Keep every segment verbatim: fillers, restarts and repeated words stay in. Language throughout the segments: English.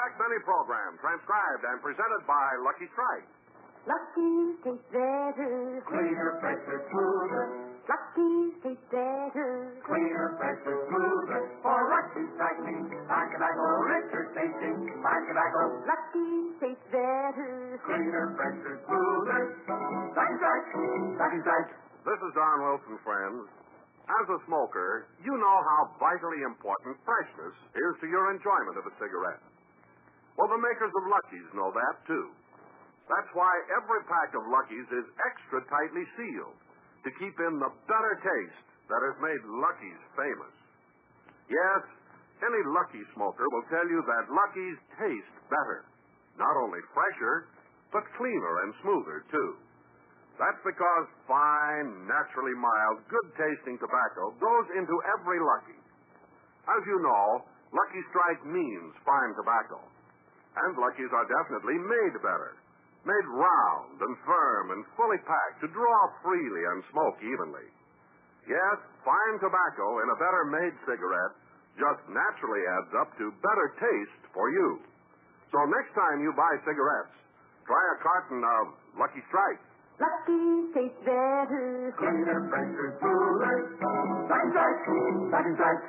Jack Benny program, transcribed and presented by Lucky Strike. Lucky's tastes better. Cleaner, fresher, smoother. Lucky's tastes better. Cleaner, fresher, smoother. For Lucky Strike means fine tobacco, richer tasting, fine tobacco. Lucky's tastes better. Cleaner, fresher, smoother. Lucky Strike, Lucky Strike. This is Don Wilson, friends. As a smoker, you know how vitally important freshness is to your enjoyment of a cigarette. Well, the makers of Lucky's know that, too. That's why every pack of Lucky's is extra tightly sealed to keep in the better taste that has made Lucky's famous. Yes, any Lucky smoker will tell you that Lucky's taste better. Not only fresher, but cleaner and smoother, too. That's because fine, naturally mild, good-tasting tobacco goes into every Lucky. As you know, Lucky Strike means fine tobacco. And Lucky's are definitely made better. Made round and firm and fully packed to draw freely and smoke evenly. Yes, fine tobacco in a better-made cigarette just naturally adds up to better taste for you. So next time you buy cigarettes, try a carton of Lucky Strike. Lucky's tastes better. Cleaner, fresher, smoother. Lucky Strike, Lucky Strike.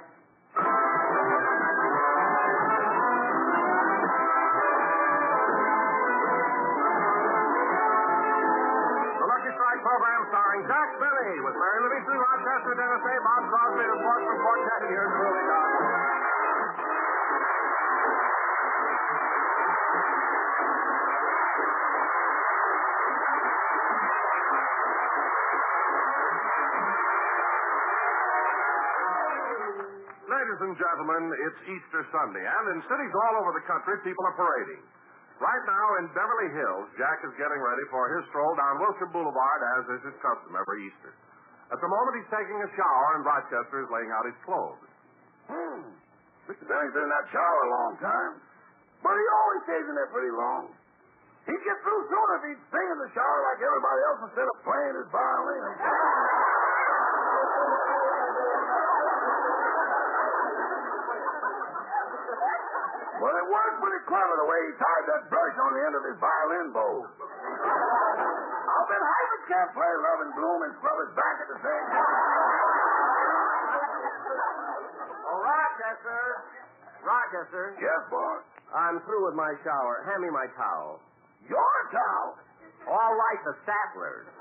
Program starring Jack Benny with Mary Livingston, Rochester, Dennis A., Bob Crosby, and Portman Quartet. And here's Willie Don. Ladies and gentlemen, it's Easter Sunday, and in cities all over the country, people are parading. Right now in Beverly Hills, Jack is getting ready for his stroll down Wilshire Boulevard, as is his custom every Easter. At the moment, he's taking a shower, and Rochester is laying out his clothes. Hmm. Mister Benny's been in that shower a long time. But he always stays in there pretty long. He'd get through sooner if he'd sing in the shower like everybody else instead of playing his violin. Well, it worked pretty clever the way he tied that brush on the end of his violin bow. I'll bet Hyman can't play Love and Bloom and scrub his back at the same time. Oh, Rochester. Rochester. Yes, boss. I'm through with my shower. Hand me my towel. Your towel? All right, the Statler's.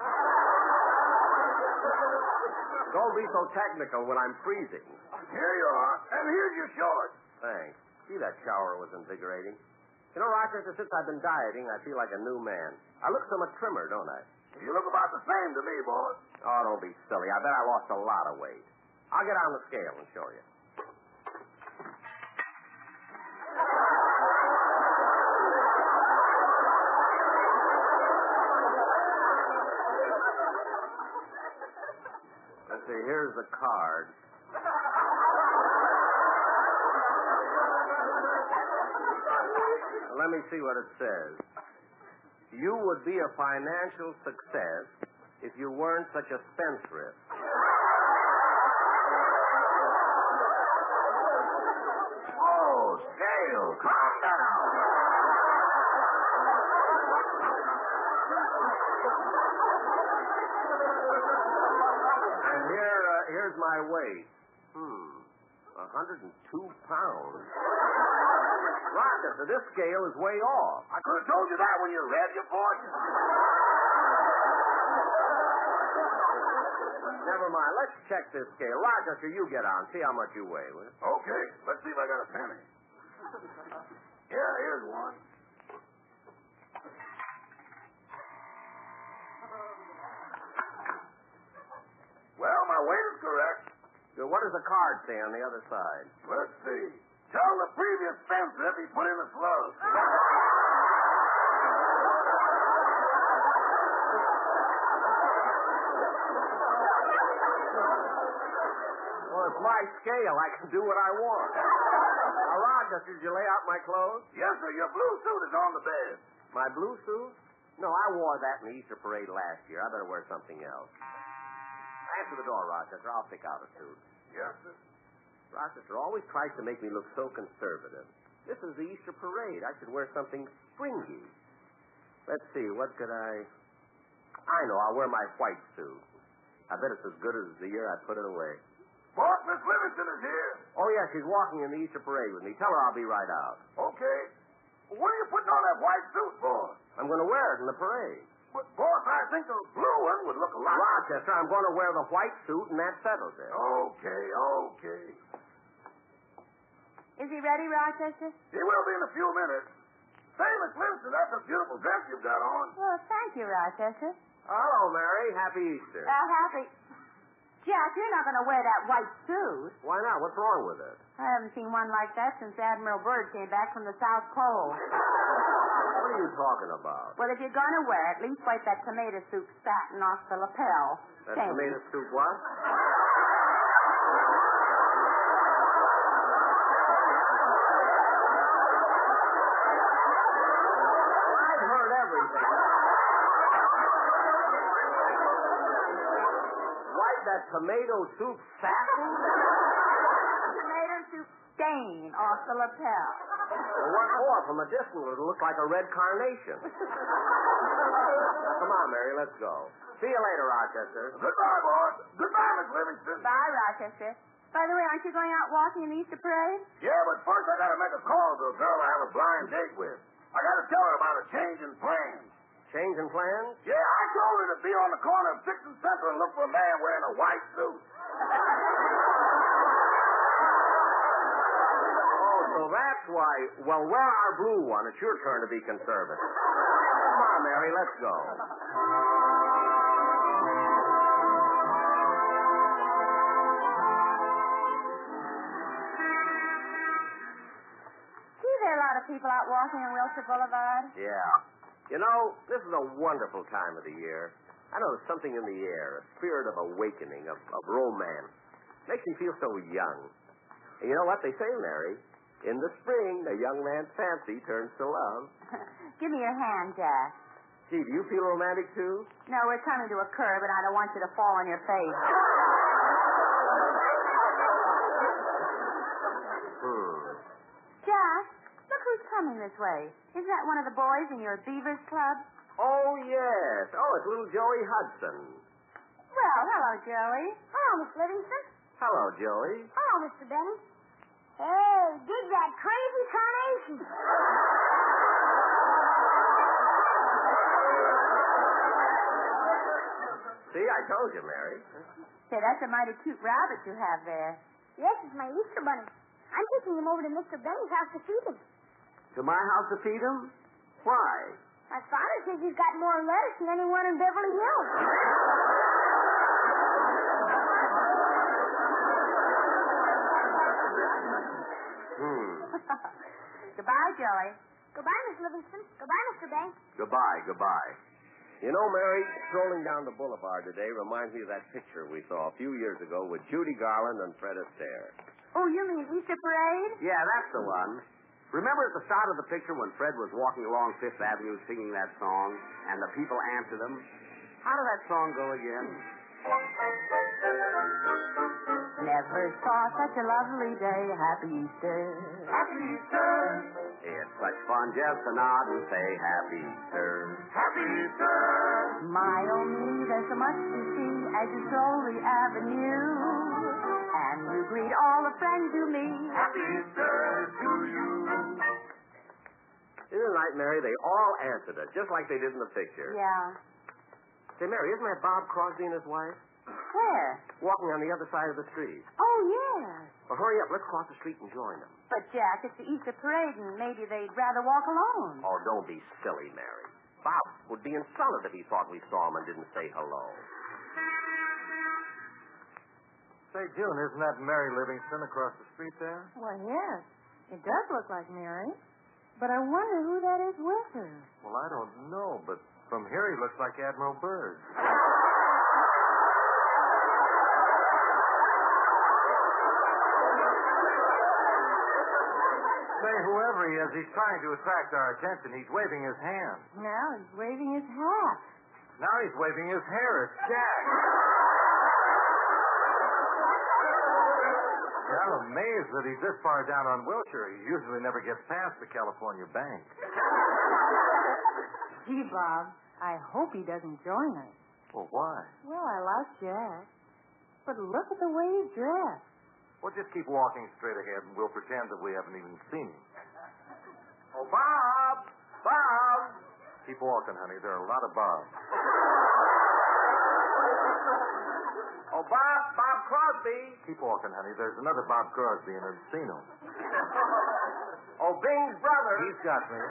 Don't be so technical when I'm freezing. Here you are. And here's your shorts. Thanks. See, that shower was invigorating. You know, Rochester, since I've been dieting, I feel like a new man. I look so much trimmer, don't I? You look about the same to me, boss. Oh, don't be silly. I bet I lost a lot of weight. I'll get on the scale and show you. Let's see, here's the card. Let me see what it says. You would be a financial success if you weren't such a spendthrift. Oh, scale, calm down. And here, uh, here's my weight. Hmm, one hundred two pounds. Rochester, this scale is way off. I could have told you that when you read your fortune. Never mind. Let's check this scale. Rochester, you get on. See how much you weigh, will you? Okay, let's see if I got a penny. Yeah, here's one. Well, my weight is correct. So what does the card say on the other side? Let's see. Tell the previous spendthrift he put in a slug. Well, it's my scale. I can do what I want. Now, Rochester, did you lay out my clothes? Yes, sir. Your blue suit is on the bed. My blue suit? No, I wore that in the Easter parade last year. I better wear something else. Answer the door, Rochester. I'll pick out a suit. Yes, sir. Rochester always tries to make me look so conservative. This is the Easter parade. I should wear something springy. Let's see, what could I... I know, I'll wear my white suit. I bet it's as good as the year I put it away. Boss, Miss Livingston is here. Oh, yeah, she's walking in the Easter parade with me. Tell her I'll be right out. Okay. What are you putting on that white suit for? I'm going to wear it in the parade. But, boss, I think the blue one would look a lot... Rochester, I'm going to wear the white suit, and that settles it. Okay, okay. Is he ready, Rochester? He will be in a few minutes. Say, Miss Livingston, that's a beautiful dress you've got on. Well, thank you, Rochester. Hello, Mary. Happy Easter. Uh, happy. Jack, you're not going to wear that white suit. Why not? What's wrong with it? I haven't seen one like that since Admiral Byrd came back from the South Pole. What are you talking about? Well, if you're going to wear it, at least wipe that tomato soup satin off the lapel. That Same. tomato soup what? I've heard everything. Wipe that tomato soup satin? Tomato soup stain off the lapel. Well, what for? From a distance, it'll look like a red carnation. Come on, Mary, let's go. See you later, Rochester. Goodbye, boss. Goodbye, Miss Livingston. Bye, Rochester. By the way, aren't you going out walking in the Easter parade? Yeah, but first I gotta make a call to a girl I have a blind date with. I gotta tell her about a change in plans. Change in plans? Yeah, I told her to be on the corner of Sixth and Central and look for a man wearing a white suit. Oh, so that's why. Well, wear our blue one. It's your turn to be conservative. Come on, Mary, let's go. See, there are a lot of people out walking on Wilshire Boulevard. Yeah. You know, this is a wonderful time of the year. I know there's something in the air, a spirit of awakening, of, of romance. Makes me feel so young. And you know what they say, Mary? In the spring, a young man's fancy turns to love. Give me your hand, Jack. Gee, do you feel romantic, too? No, we're coming to a curb, and I don't want you to fall on your face. Hmm. Jack, look who's coming this way. Isn't that one of the boys in your Beavers Club? Oh, yes. Oh, it's little Joey Hudson. Well, hello, Joey. Hello, Miss Livingston. Hello, Joey. Hello, Mister Benny. Hey, dig that crazy carnation. See, I told you, Mary. Say, that's a mighty cute rabbit you have there. Yes, it's my Easter bunny. I'm taking him over to Mister Benny's house to feed him. To my house to feed him? Why? My father says he's got more lettuce than anyone in Beverly Hills. Hmm. Goodbye, Joey. Goodbye, Miss Livingston. Goodbye, Mister Banks. Goodbye, goodbye. You know, Mary, strolling down the boulevard today reminds me of that picture we saw a few years ago with Judy Garland and Fred Astaire. Oh, you mean Easter parade? Yeah, that's the one. Remember at the start of the picture when Fred was walking along Fifth Avenue singing that song, and the people answered him? How did that song go again? Never saw such a lovely day. Happy Easter. Happy Easter. It's such fun just to nod and say Happy Easter. Happy Easter. My, oh me, there's so much to see as you stroll the avenue. And you greet all the friends you meet. Happy Easter to you. Isn't it right, Mary? They all answered it, just like they did in the picture. Yeah. Say, Mary, isn't that Bob Crosby and his wife? Where? Walking on the other side of the street. Oh, yes. Well, hurry up. Let's cross the street and join them. But, Jack, it's the Easter parade, and maybe they'd rather walk alone. Oh, don't be silly, Mary. Bob would be insulted if he thought we saw him and didn't say hello. Say, June, isn't that Mary Livingston across the street there? Well, yes. It does look like Mary. But I wonder who that is with her. Well, I don't know, but from here he looks like Admiral Byrd. Say, whoever he is, he's trying to attract our attention. He's waving his hand. Now he's waving his hat. Now he's waving his hair. It's Jack. Yeah, I'm amazed that he's this far down on Wilshire. He usually never gets past the California Bank. Gee, Bob, I hope he doesn't join us. Well, why? Well, I like Jack. But look at the way he's dressed. Well, just keep walking straight ahead, and we'll pretend that we haven't even seen him. Oh, Bob! Bob! Keep walking, honey. There are a lot of Bobs. Oh, Bob! Bob Crosby! Keep walking, honey. There's another Bob Crosby in Encino. Oh, Bing's brother! He's got me.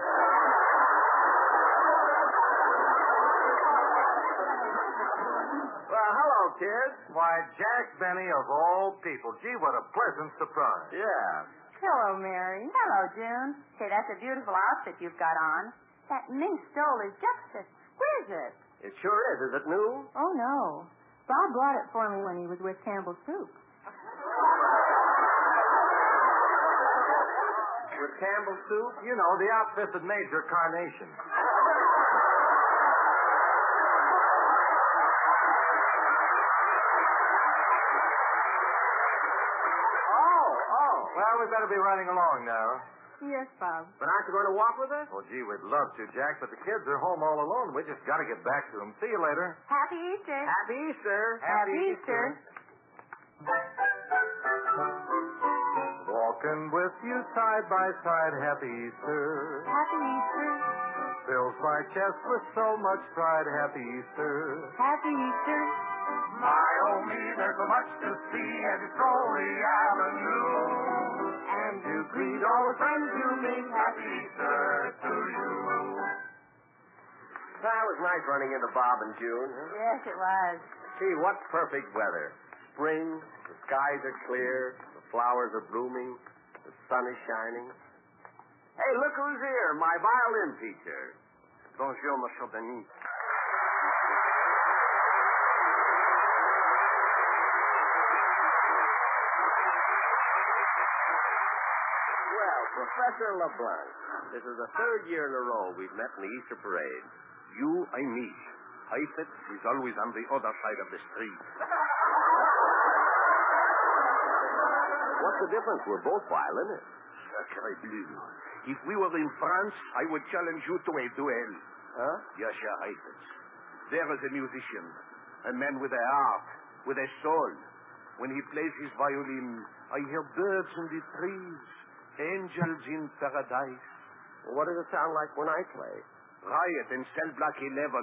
Well, hello, kids. Why, Jack Benny of all people. Gee, what a pleasant surprise. Yeah. Hello, Mary. Hello, June. Say, that's a beautiful outfit you've got on. That mink stole is just exquisite. It sure is. Is it new? Oh, no. Bob brought it for me when he was with Campbell Soup. With Campbell Soup? You know, the outfit that made your carnation. Well, we better be running along now. Yes, Bob. But aren't you going to walk with us? Well, gee, we'd love to, Jack, but the kids are home all alone. We just got to get back to them. See you later. Happy Easter. Happy Easter. Happy Easter. Walking with you side by side, happy Easter. Happy Easter. Fills my chest with so much pride, happy Easter. Happy Easter. My, oh me, there's so much to see as you stroll the avenue. And you greet all the friends you meet. Happy Easter to you. That was nice running into Bob and June. Huh? Yes, it was. Gee, what perfect weather. Spring, the skies are clear, the flowers are blooming, the sun is shining. Hey, look who's here, my violin teacher. Bonjour, Monsieur Benny. Well, Professor LeBlanc, this is the third year in a row we've met in the Easter parade. You, I, me. Heifetz is always on the other side of the street. What's the difference? We're both violinists. Sacre bleu. If we were in France, I would challenge you to a duel. Huh? Yasha Heifetz. There is a musician, a man with a heart, with a soul. When he plays his violin, I hear birds in the trees, angels in paradise. Well, what does it sound like when I play? Riot in cell block eleven.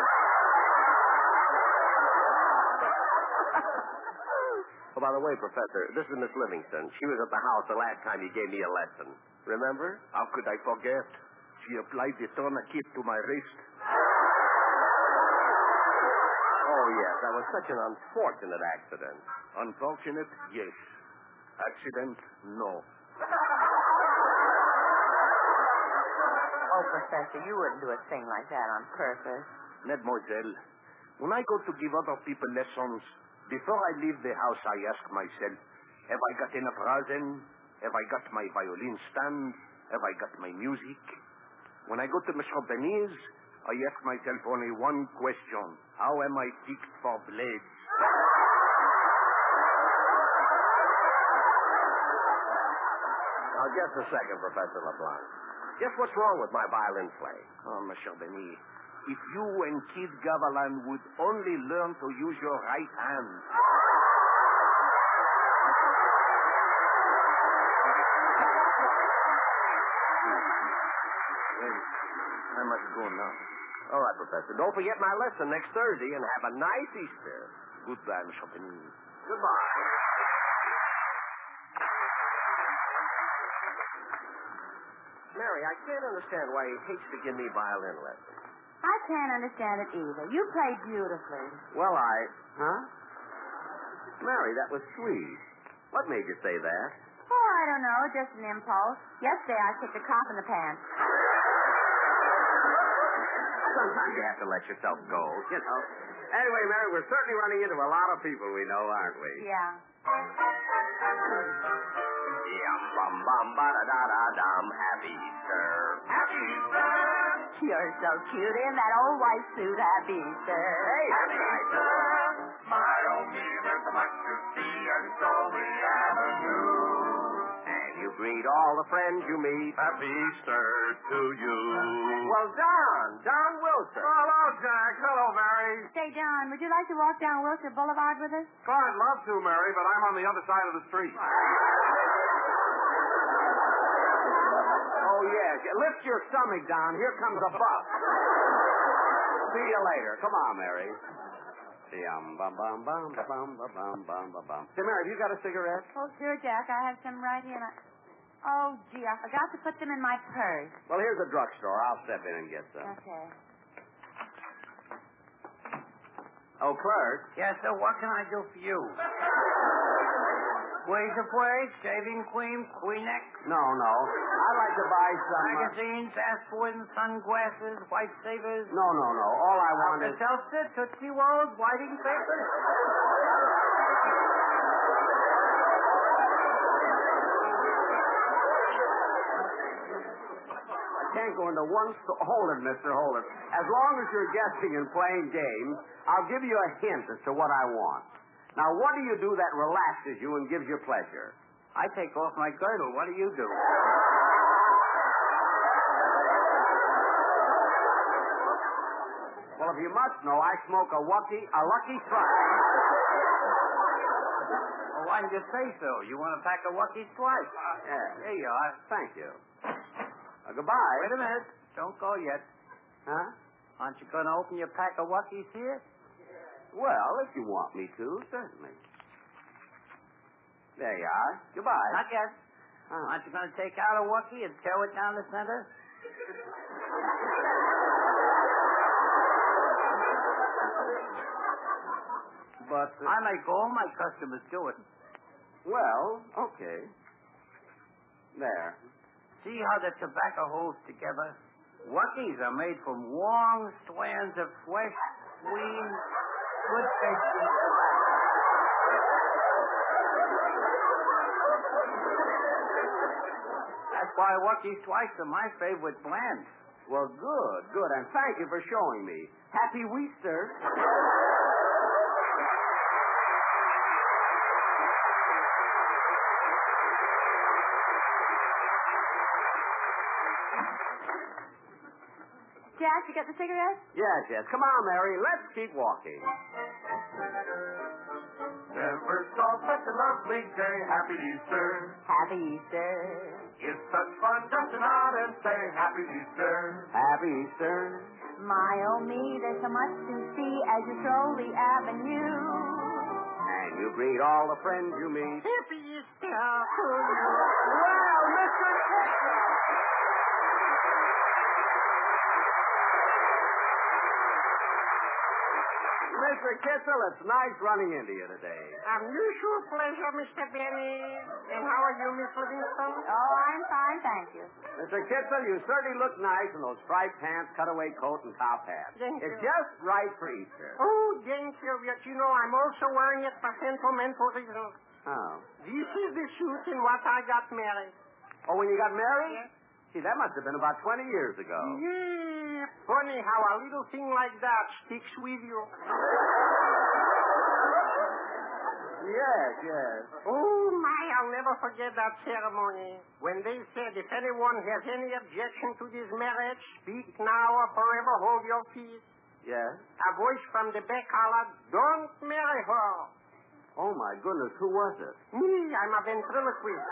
Oh, by the way, Professor, this is Miss Livingston. She was at the house the last time you gave me a lesson. Remember? How could I forget? She applied the tourniquet to my wrist. Oh, yes, that was such an unfortunate accident. Unfortunate? Yes. Accident? No. Oh, Professor, you wouldn't do a thing like that on purpose. Mademoiselle, when I go to give other people lessons, before I leave the house, I ask myself, have I got enough rosin? Have I got my violin stand? Have I got my music? When I go to Monsieur Benny's, I ask myself only one question. How am I fixed for blades? Now, just a second, Professor LeBlanc. Just what's wrong with my violin playing? Oh, Monsieur Benny, if you and Kid Gavalan would only learn to use your right hand. Well, I must go now. All right, Professor. Don't forget my lesson next Thursday, and have a nice Easter. Goodbye, Monsieur Benny. Goodbye. Mary, I can't understand why he hates to give me violin lessons. I can't understand it either. You play beautifully. Well, I... Huh? Mary, that was sweet. What made you say that? Oh, I don't know. Just an impulse. Yesterday I kicked a cop in the pants. Sometimes you have to let yourself go, you know. Anyway, Mary, we're certainly running into a lot of people we know, aren't we? Yeah. Yum, bum, bum, ba-da-da-da-dum. Happy Easter. Happy Easter. You're so cute in that old white suit. Happy Easter. Hey, Happy Easter. My, oh me, there's so much to see and stroll the avenue. And you greet all the friends you meet. Happy Easter to you. Well, Don, Don Wilson. Hello, Jack. Hello, Mary. Say, Don, would you like to walk down Wilshire Boulevard with us? Oh, I'd love to, Mary, but I'm on the other side of the street. Oh, yes. Lift your stomach, Don. Here comes a bus. See you later. Come on, Mary. Yum, bum, bum, bum, bum, bum, bum, bum, bum, bum. Say, Mary, have you got a cigarette? Oh, sure, Jack. I have some right here. And I... Oh, gee, I forgot to put them in my purse. Well, here's a drugstore. I'll step in and get some. Okay. Oh, clerk. Yes, sir. What can I do for you? Ways of words, shaving cream, Kleenex, No, no. I'd like to buy some... Uh... magazines, aspirin, sunglasses, white savers. No, no, no. All I want is... Seltzer, Tootsie Rolls, whiting papers. I can't go into one store. Hold it, mister, hold it. As long as you're guessing and playing games, I'll give you a hint as to what I want. Now, what do you do that relaxes you and gives you pleasure? I take off my girdle. What do you do? Well, if you must know, I smoke a Lucky, a Lucky Strike. Well, why didn't you say so? You want to pack a Lucky Strike? Yeah. There you are. Thank you. Uh, goodbye. Wait a minute. Don't go yet. Huh? Aren't you going to open your pack of Luckies here? Well, if you want me to, certainly. There you are. Goodbye. Not yet. Huh. Aren't you going to take out a Wookie and tear it down the center? But, uh, I make all my customers do it. well, okay. There. See how the tobacco holds together? Wookies are made from long strands of fresh, clean, good tasting tobacco. That's why Wookie Strikes are my favorite blend. Well, good, good. And thank you for showing me. Happy Easter. Jack, you got the cigarette? Yes, yes. Come on, Mary. Let's keep walking. Never saw such a lovely day. Happy Easter. Happy Easter. It's such fun just to nod and say Happy Easter. Happy Easter. My, oh me, there's so much to see as you stroll the avenue. And you greet all the friends you meet. Happy Easter to you. Well, Mister Kitzel. Mister Kitzel, it's nice running into you today. Unusual pleasure, Mister Benny. And how are you, Miss Livingston? Oh, I'm fine, thank you. Mister Kitzel, you certainly look nice in those striped pants, cutaway coat, and top hat. Thank It's you. just right for Easter. Oh, thank you. But you know, I'm also wearing it for sentimental reasons. Oh. This is the suit in what I got married. Oh, when you got married? Gee, that must have been about twenty years ago. Yeah, funny how a little thing like that sticks with you. Yes, yes. Oh, my, I'll never forget that ceremony. When they said, if anyone has any objection to this marriage, speak now or forever hold your peace. Yes? A voice from the back hollered, don't marry her. Oh, my goodness, who was it? Me, I'm a ventriloquist.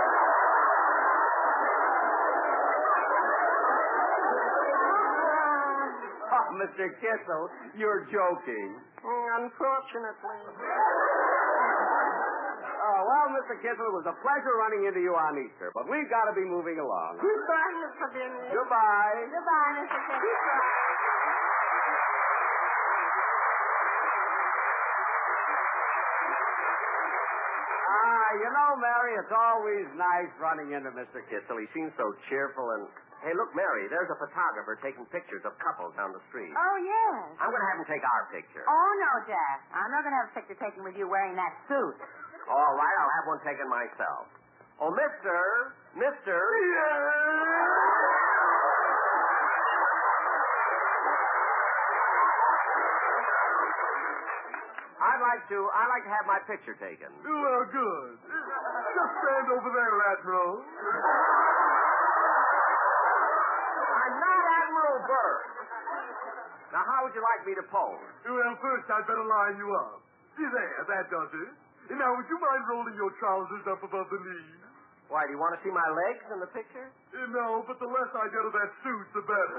Oh, Mister Kitzel, you're joking. Mm, Unfortunately. Oh, well, Mister Kitzel, it was a pleasure running into you on Easter, but we've got to be moving along. Goodbye, Mister Benny. Goodbye. Goodbye, Mister Kitzel. Ah, you know, Mary, it's always nice running into Mister Kitzel. He seems so cheerful and... Hey, look, Mary, there's a photographer taking pictures of couples down the street. Oh, yes. I'm going to have him take our picture. Oh, no, Jack. I'm not going to have a picture taken with you wearing that suit. All right, I'll have one taken myself. Oh, mister, mister. I'd like to. I like to have my picture taken. Well, good. Just stand over there, Admiral. I'm not Admiral Byrd. Now, how would you like me to pose? Well, first I'd better line you up. See there, that does it. And now, would you mind rolling your trousers up above the knees? Why, do you want to see my legs in the picture? Uh, no, but the less I get of that suit, the better.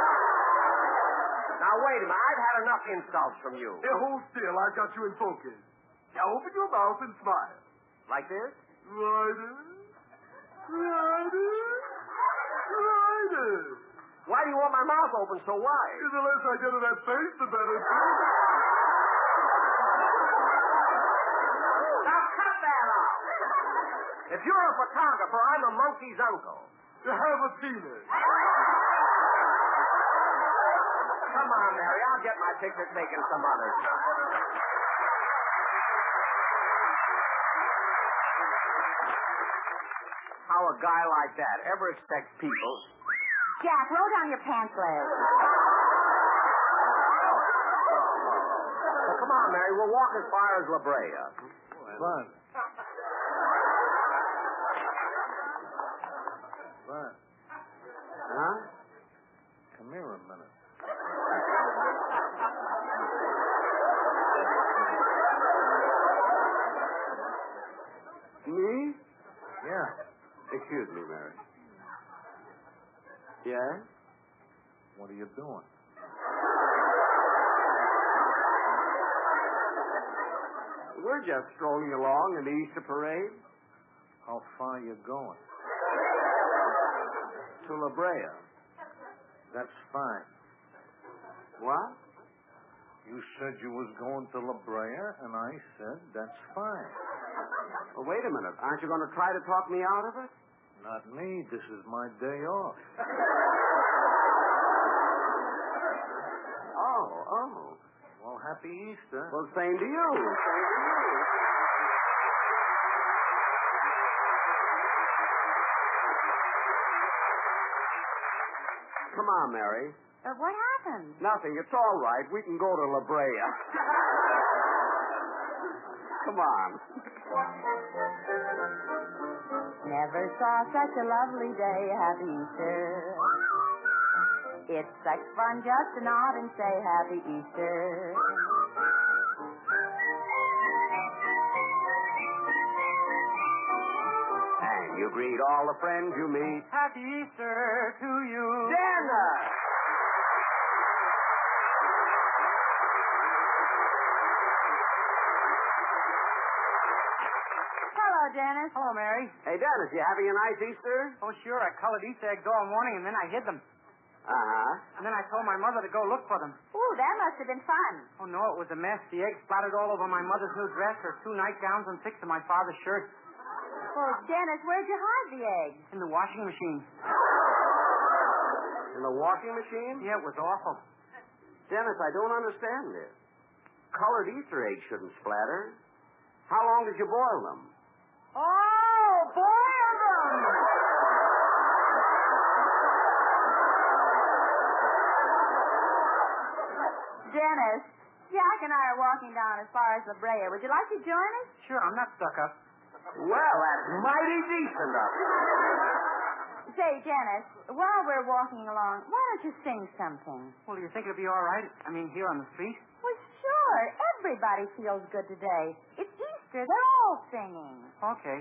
Now, wait a minute. I've had enough insults from you. Here, hold still. I've got you in focus. Now, open your mouth and smile. Like this? Righter. Righter. Righter. Why do you want my mouth open so wide? The less I get of that face, the better. Now, cut that out. If you're a photographer, I'm a monkey's uncle. You have a penis. Come on, Mary. I'll get my picture taken some other time. How a guy like that ever expects people... Jack, roll down your pants leg. Well, come on, Mary. We'll walk as far as La Brea. Fun. Fun. Huh? Come here a minute. Me? Yeah. Excuse me, Mary. Yes? What are you doing? We're just strolling along in the Easter parade How far you going? to La Brea. That's fine. What? You said you was going to La Brea, and I said that's fine. Well, wait a minute. Aren't you going to try to talk me out of it? Not me. This is my day off. Oh, oh. Well, happy Easter. Well, same to you. Same to you. Come on, Mary. Uh, what happened? Nothing. It's all right. We can go to La Brea. Come on. Never saw such a lovely day. Happy Easter. It's such fun just to nod and say Happy Easter. And you greet all the friends you meet. Happy Easter to you. Dinner! Hello, Dennis. Hello, Mary. Hey, Dennis, you having a nice Easter? Oh, sure. I colored Easter eggs all morning, and then I hid them. Uh-huh. And then I told my mother to go look for them. Ooh, that must have been fun. Oh, no, it was a mess. The eggs splattered all over my mother's new dress, her two nightgowns, and six of my father's shirts. Well, Dennis, where'd you hide the eggs? In the washing machine. In the washing machine? Yeah, it was awful. Dennis, I don't understand this. Colored Easter eggs shouldn't splatter. How long did you boil them? Oh, boil them! Dennis, Jack and I are walking down as far as La Brea. Would you like to join us? Sure, I'm not stuck up. Well, that's mighty decent of you. Say, Dennis, while we're walking along, why don't you sing something? Well, do you think it'll be all right? I mean, here on the street? Well, sure. Everybody feels good today. It's Easter. They're all singing. Okay.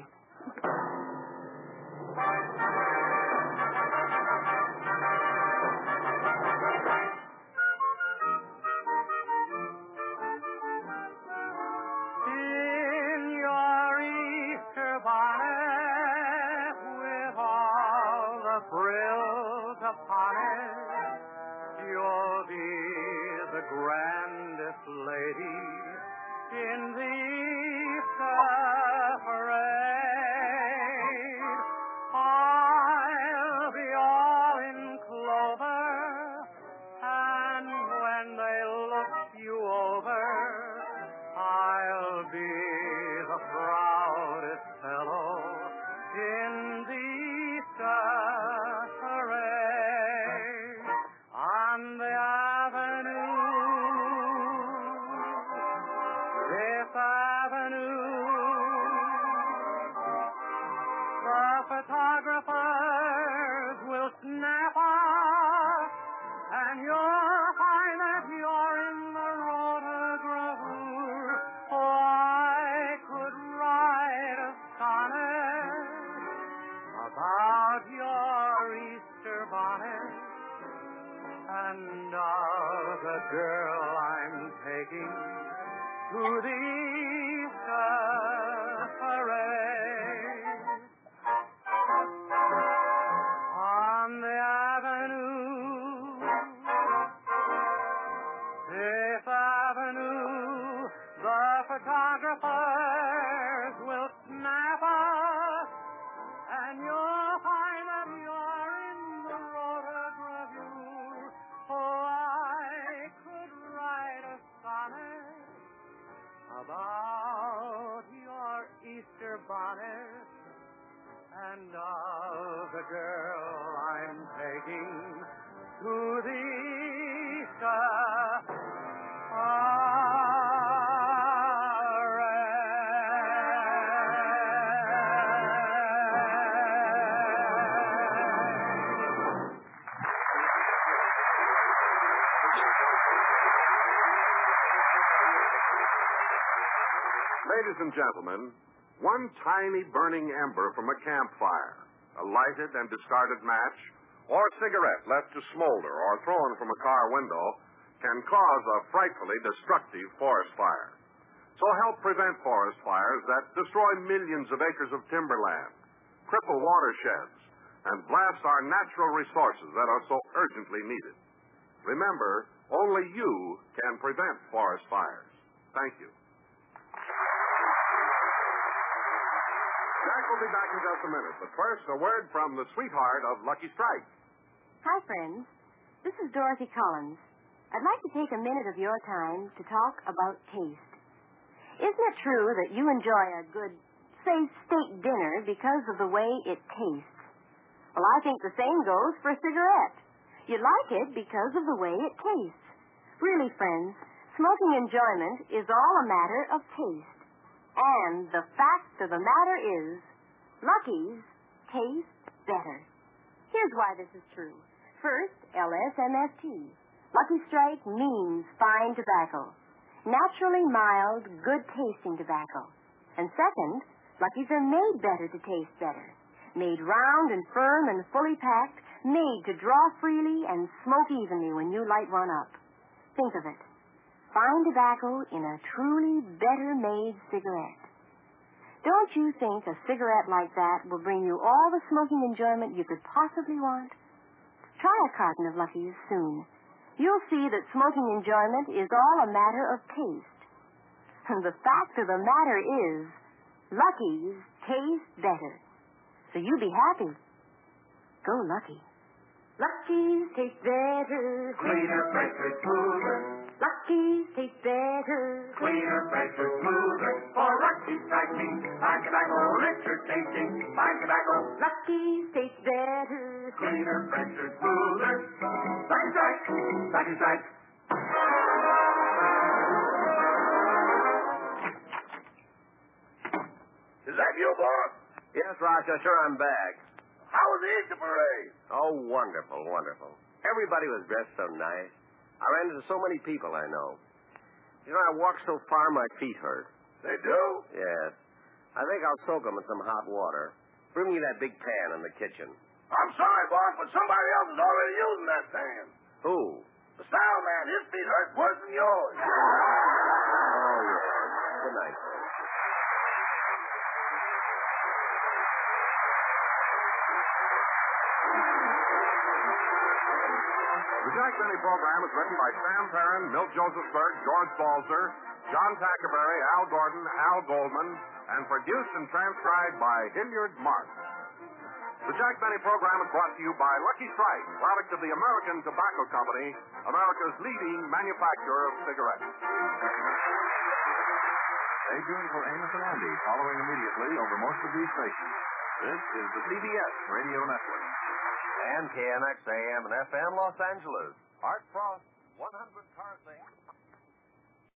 In your Easter bonnet, with all the frills upon it, you'll be the grandest lady in the Easter parade. I'll be all in clover, and when they look you over, I'll be the proudest fellow in the Easter parade. bonnet and of the girl I'm taking to the Easter parade. On the avenue, Fifth Avenue, the photographers will snap us, and you'll find that you're in the rotogravure. Oh, I could write a sonnet about your Easter bonnet and of the girl I'm taking to the Easter Ladies and gentlemen, one tiny burning ember from a campfire, a lighted and discarded match, or cigarette left to smolder or thrown from a car window can cause a frightfully destructive forest fire. So help prevent forest fires that destroy millions of acres of timberland, cripple watersheds, and blast our natural resources that are so urgently needed. Remember, only you can prevent forest fires. Thank you. Jack will be back in just a minute, but first, a word from the sweetheart of Lucky Strike. Hi, friends. This is Dorothy Collins. I'd like to take a minute of your time to talk about taste. Isn't it true that you enjoy a good, say, steak dinner because of the way it tastes? Well, I think the same goes for a cigarette. You like it because of the way it tastes. Really, friends, smoking enjoyment is all a matter of taste. And the fact of the matter is, Lucky's taste better. Here's why this is true. First, L S M F T. Lucky Strike means fine tobacco. Naturally mild, good-tasting tobacco. And second, Lucky's are made better to taste better. Made round and firm and fully packed, made to draw freely and smoke evenly when you light one up. Think of it. Fine tobacco in a truly better-made cigarette. Don't you think a cigarette like that will bring you all the smoking enjoyment you could possibly want? Try a carton of Lucky's soon. You'll see that smoking enjoyment is all a matter of taste. And the fact of the matter is, Lucky's taste better. So you be happy. Go Lucky. Lucky's taste better. Cleaner, fresher, smoother. Lucky's taste better. Cleaner, fresher, smoother. For Lucky Strike means fine tobacco, richer tasting, fine tobacco. Lucky's taste better. Cleaner, fresher, smoother. Lucky Strike, Lucky Strike. Is that you, boss? Yes, Rochester, I'm back. How was the Easter parade? Oh, wonderful, wonderful. Everybody was dressed so nice. I ran into so many people I know. You know, I walked so far my feet hurt. They do? Yes. I think I'll soak them in some hot water. Bring me that big pan in the kitchen. I'm sorry, boss, but somebody else is already using that pan. Who? The style man. His feet hurt worse than yours. Oh, yes. Good night, sir. The Jack Benny program is written by Sam Perrin, Milt Josephsberg, George Balzer, John Tackerberry, Al Gordon, Al Goldman, and produced and transcribed by Hilliard Mark. The Jack Benny program is brought to you by Lucky Strike, product of the American Tobacco Company, America's leading manufacturer of cigarettes. Stay tuned for Amos and Andy, following immediately over most of these stations. This is the C B S Radio Network. And K N X A M and F M Los Angeles. Art Frost, one hundred cars a